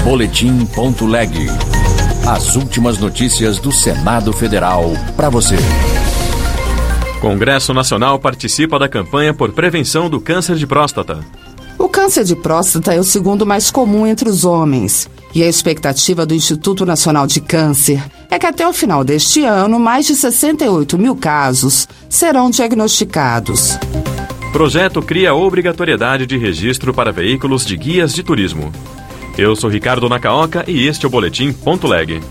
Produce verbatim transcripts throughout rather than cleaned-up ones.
Boletim ponto leg. As últimas notícias do Senado Federal para você. Congresso Nacional participa da campanha por prevenção do câncer de próstata. O câncer de próstata é o segundo mais comum entre os homens. E a expectativa do Instituto Nacional de Câncer é que até o final deste ano, mais de sessenta e oito mil casos serão diagnosticados. Projeto cria obrigatoriedade de registro para veículos de guias de turismo. Eu sou Ricardo Nakaoka e este é o Boletim ponto leg.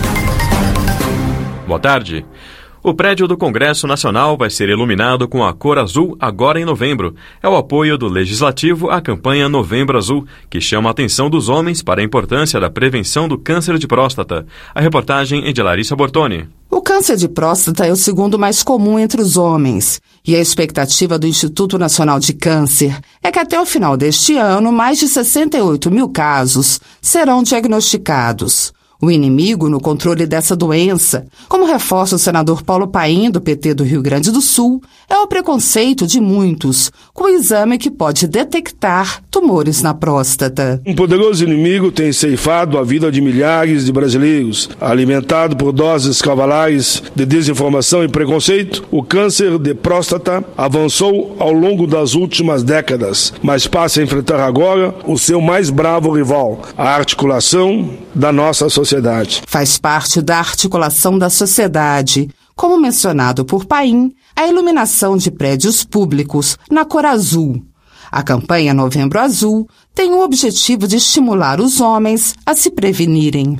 Boa tarde. O prédio do Congresso Nacional vai ser iluminado com a cor azul agora em novembro. É o apoio do Legislativo à campanha Novembro Azul, que chama a atenção dos homens para a importância da prevenção do câncer de próstata. A reportagem é de Larissa Bortoni. O câncer de próstata é o segundo mais comum entre os homens. E a expectativa do Instituto Nacional de Câncer é que até o final deste ano, mais de sessenta e oito mil casos serão diagnosticados. O inimigo no controle dessa doença, como reforça o senador Paulo Paim, do P T do Rio Grande do Sul, é o preconceito de muitos com o exame que pode detectar tumores na próstata. Um poderoso inimigo tem ceifado a vida de milhares de brasileiros. Alimentado por doses cavalares de desinformação e preconceito, o câncer de próstata avançou ao longo das últimas décadas, mas passa a enfrentar agora o seu mais bravo rival, a articulação da nossa sociedade. Faz parte da articulação da sociedade, como mencionado por Paim, a iluminação de prédios públicos na cor azul. A campanha Novembro Azul tem o objetivo de estimular os homens a se prevenirem.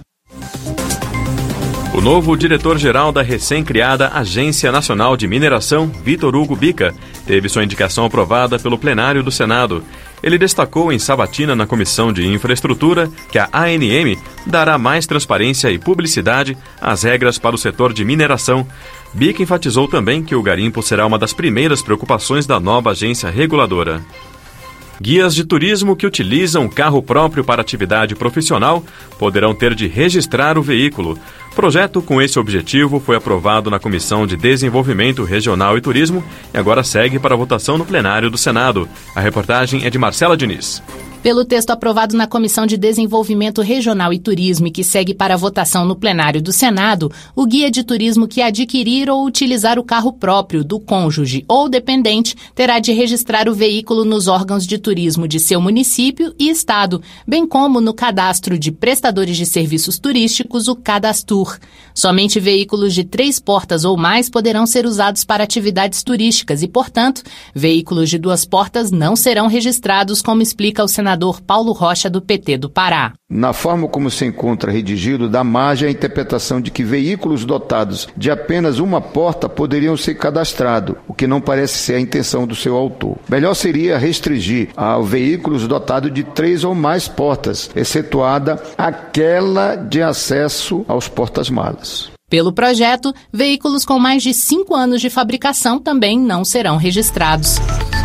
O novo diretor-geral da recém-criada Agência Nacional de Mineração, Vitor Hugo Bica, teve sua indicação aprovada pelo plenário do Senado. Ele destacou em sabatina na Comissão de Infraestrutura que a A N M dará mais transparência e publicidade às regras para o setor de mineração. Bica enfatizou também que o garimpo será uma das primeiras preocupações da nova agência reguladora. Guias de turismo que utilizam carro próprio para atividade profissional poderão ter de registrar o veículo. Projeto com esse objetivo foi aprovado na Comissão de Desenvolvimento Regional e Turismo e agora segue para votação no plenário do Senado. A reportagem é de Marcela Diniz. Pelo texto aprovado na Comissão de Desenvolvimento Regional e Turismo e que segue para a votação no plenário do Senado, o guia de turismo que adquirir ou utilizar o carro próprio do cônjuge ou dependente terá de registrar o veículo nos órgãos de turismo de seu município e estado, bem como no Cadastro de Prestadores de Serviços Turísticos, o Cadastur. Somente veículos de três portas ou mais poderão ser usados para atividades turísticas e, portanto, veículos de duas portas não serão registrados, como explica o senador Paulo Rocha, do P T do Pará. Na forma como se encontra redigido, dá margem à interpretação de que veículos dotados de apenas uma porta poderiam ser cadastrados, o que não parece ser a intenção do seu autor. Melhor seria restringir a veículos dotados de três ou mais portas, excetuada aquela de acesso aos portas-malas. Pelo projeto, veículos com mais de cinco anos de fabricação também não serão registrados.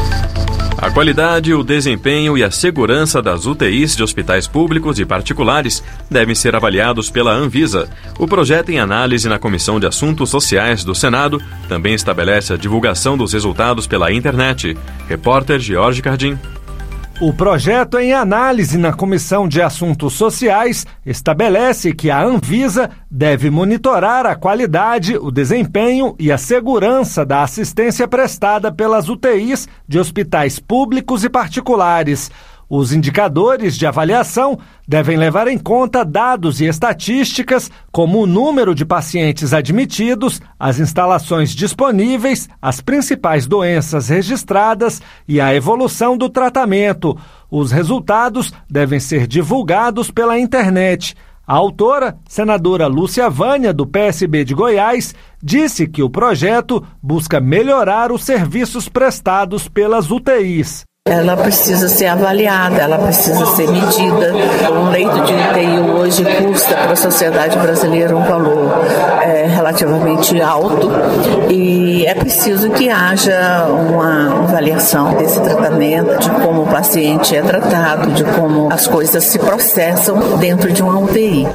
A qualidade, o desempenho e a segurança das U T Is de hospitais públicos e particulares devem ser avaliados pela Anvisa. O projeto em análise na Comissão de Assuntos Sociais do Senado também estabelece a divulgação dos resultados pela internet. Repórter George Cardim. O projeto em análise na Comissão de Assuntos Sociais estabelece que a Anvisa deve monitorar a qualidade, o desempenho e a segurança da assistência prestada pelas U T Is de hospitais públicos e particulares. Os indicadores de avaliação devem levar em conta dados e estatísticas como o número de pacientes admitidos, as instalações disponíveis, as principais doenças registradas e a evolução do tratamento. Os resultados devem ser divulgados pela internet. A autora, senadora Lúcia Vânia, do P S B de Goiás, disse que o projeto busca melhorar os serviços prestados pelas U T Is. Ela precisa ser avaliada, ela precisa ser medida. Um leito de U T I hoje custa para a sociedade brasileira um valor é, relativamente alto e é preciso que haja uma avaliação desse tratamento, de como o paciente é tratado, de como as coisas se processam dentro de uma U T I.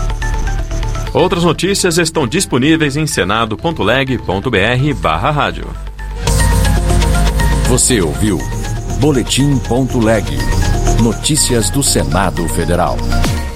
Outras notícias estão disponíveis em senado ponto leg ponto br barra rádio. Você ouviu Boletim ponto leg. Notícias do Senado Federal.